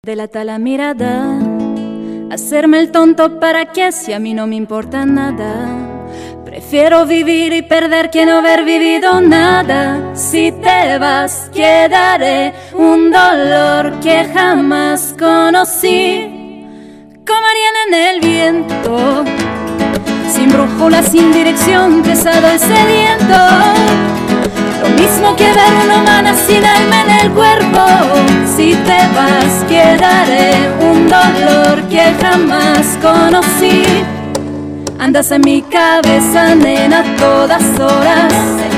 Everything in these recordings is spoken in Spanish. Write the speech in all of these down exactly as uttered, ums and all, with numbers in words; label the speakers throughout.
Speaker 1: Delata la mirada, hacerme el tonto para que si a mí no me importa nada. Prefiero vivir y perder que no haber vivido nada. Si te vas quedaré un dolor que jamás conocí, como arena en el viento, sin brújula, sin dirección, pesado y sediento. Lo mismo que ver una humana sin alma en el cuerpo. Si te vas quedaré un dolor que jamás conocí. Andas en mi cabeza, nena, a todas horas.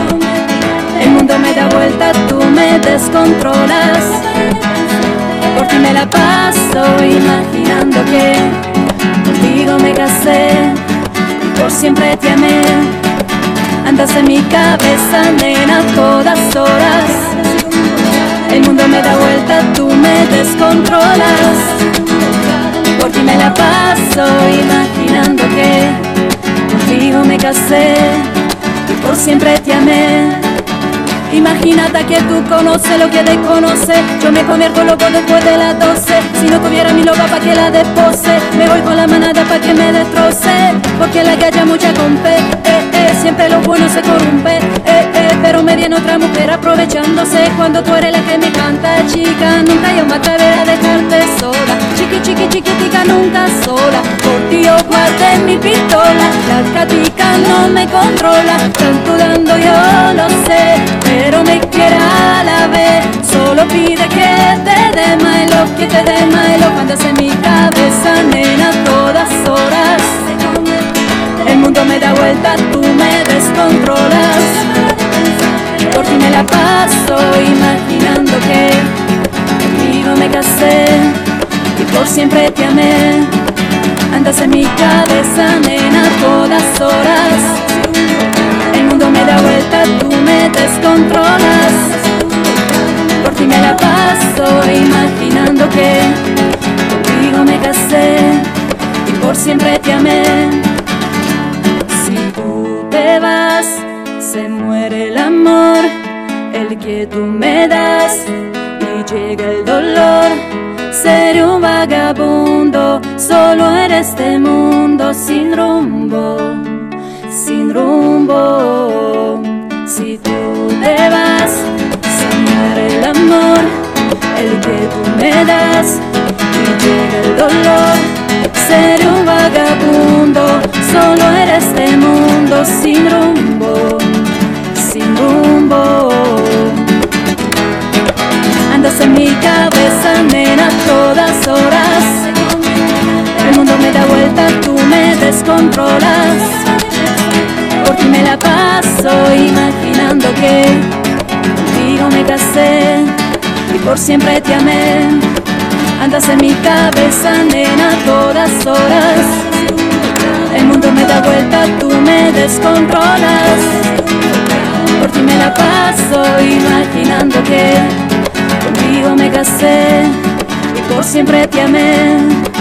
Speaker 1: El mundo me da vuelta, tú me descontrolas. Por ti me la paso imaginando que contigo me casé y por siempre te amé. Andas en mi cabeza, nena, a todas horas. El mundo me da vuelta, tú me descontrolas. Por ti me la paso imaginando que contigo me casé y por siempre te amé. Imagínate que tú conoces lo que desconoce. Yo me convierto loco después de las doce. Si no tuviera mi loba pa' que la despose, me voy con la manada pa' que me destroce. Porque en la calle mucha compe, eh, eh, siempre lo bueno se corrompe, eh, eh, pero me viene otra mujer aprovechándose cuando tú eres la que me canta. Chica, nunca yo me atreveré a dejarte sola. Chiqui, chiqui, chiquitica, nunca sola. Por ti yo guardé mi pistola. La catica no me controla. Tanto dando yo lo sé, pero me quiere a la vez. Solo pide que te dé más lo que te dé más lo. Cuando en mi cabeza, nena, a todas horas. El mundo me da vuelta, tú me descontrolas. Por ti me la paso imaginando que contigo me casé y por siempre te amé. Andas en mi cabeza, nena, a todas horas. El mundo me da vuelta, tú me descontrolas. Por ti me la paso imaginando que contigo me casé y por siempre te amé. Si tú te vas, se muere el amor, el que tú me das, y llega el dolor. Seré un vagabundo, solo en este mundo sin rumbo, sin rumbo. Si tú te vas, se muere el amor, el que tú me das, y llega el dolor. Seré un vagabundo, solo en este mundo sin rumbo, sin rumbo. Andas en mi cabeza, nena, a todas horas. El mundo me da vuelta, tú me descontrolas. Por ti me la paso imaginando que contigo me casé y por siempre te amé. Andas en mi cabeza, nena, a todas horas. El mundo me da vuelta, tú me descontrolas. Por ti me la paso imaginando que contigo me casé y por siempre te amé.